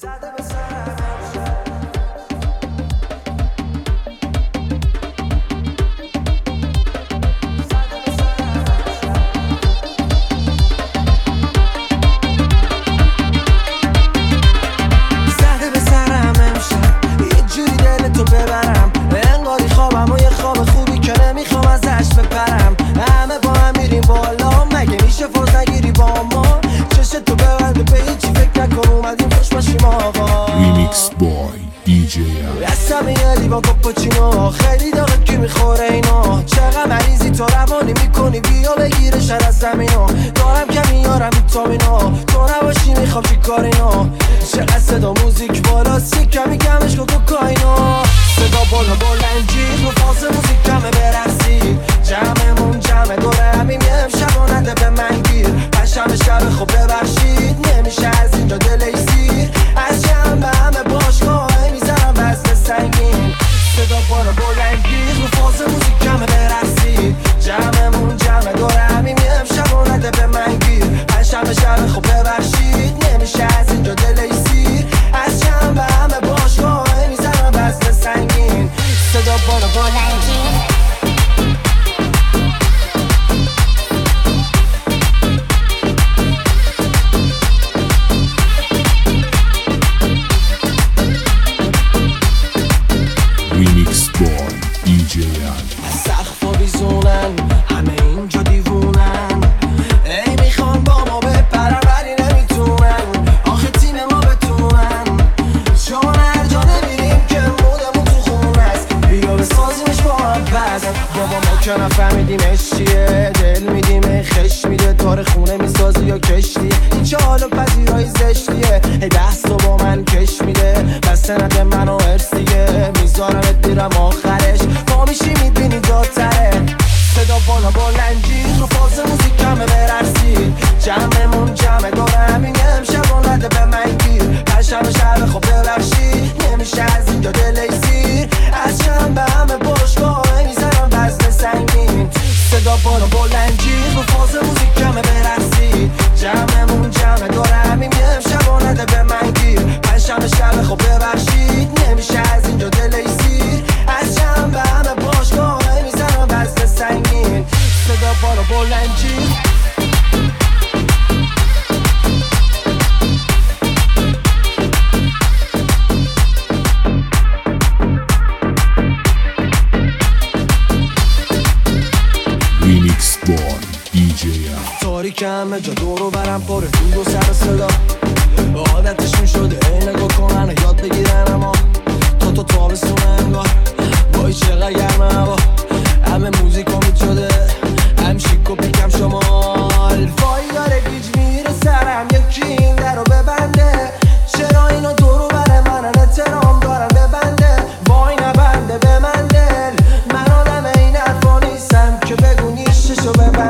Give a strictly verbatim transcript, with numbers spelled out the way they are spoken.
ریمیکس بای دی جی دستم یه لیوان کاپوچینو خیلی داغه کی میخوره اینو چقدر مریضی تو روانی میکنی بیا بگیرشن از زمینو دارم که میارم ویتامینو تو نباشی میخوام چی کار اینو چقدر صدا موزیک بالا سی کمی کمش کن کوکائینو صدا بالا بلنجی رو فاز موزیک کمه برقصی جمعمون جمعه دوره همیم یه امشب و نده به من گیر پشم شب خب ببخشید نمیشه از اینجا دلیسیر از جمع همه باشگاه میزنم وزن سنگین صدا بالا بلنگی رو فاز موزیک کمه برقصی جمعمون جمعه دوره همیم یه امشب و نده به من گیر پشم شب خب ببخشید نمیشه از اینجا دلیسیر از جمع همه باشگاه میزنم وزن سنگین صدا بالا بلنگی ریمیکس بای دی جی سقف و بیزونن همه اینجا دیوونن ای میخوان با ما بپرن ولی نمیتونن آخه تیم ما بتونن چون هر جا نمیریم که مودمون تو خون است بیا بسازیمش با هم پس بابا ما که نفهمیدیمش چیه دل میدیم خش میده تار خونه میسازی یا کشتیه این چه حالا پذیرایی زشتیه ای دست رو با من کش میده بسته نده منو ارس دیگه میذارمت دیرم آخرش ما میشی میبینی دادتره صدا بالا بلنجی رو فاز موزیک کمه برقصی جمعمون جمعه داره همین امشب و نده به من گیر پشم شب خب ببخشید نمیشه از اینجا دلیسیر از جمع به همه باشگاه میزنم وزن سنگین صدا بالا بلنجی رو فاز موزیک کمه برقصی جمعمون جمعه داره همین امشب و نده به من گیر پشم شب خب ببخشید نمیشه از اینجا دلیسیر از جمع به همه باشگاه میزنم وزن سنگین صدا بالا بلنجی ریمیکس بای دی جی تاریک همه جا دورو برم پاره دود و سر صدا عادتشون شده ای نگاه کنن یاد بگیرن اما تا تو تابستونه انگار وای چقدر گرمه هوا همه موزیک امید شده هم شیک و پیکم شمال وای داره گیج میره سرم یکی این در رو ببنده چرا اینا دورو بره منن احترام دارن ببنده وای نبنده به من دل من آدم این حرفا نیستم که بگو نیشتشو ببنده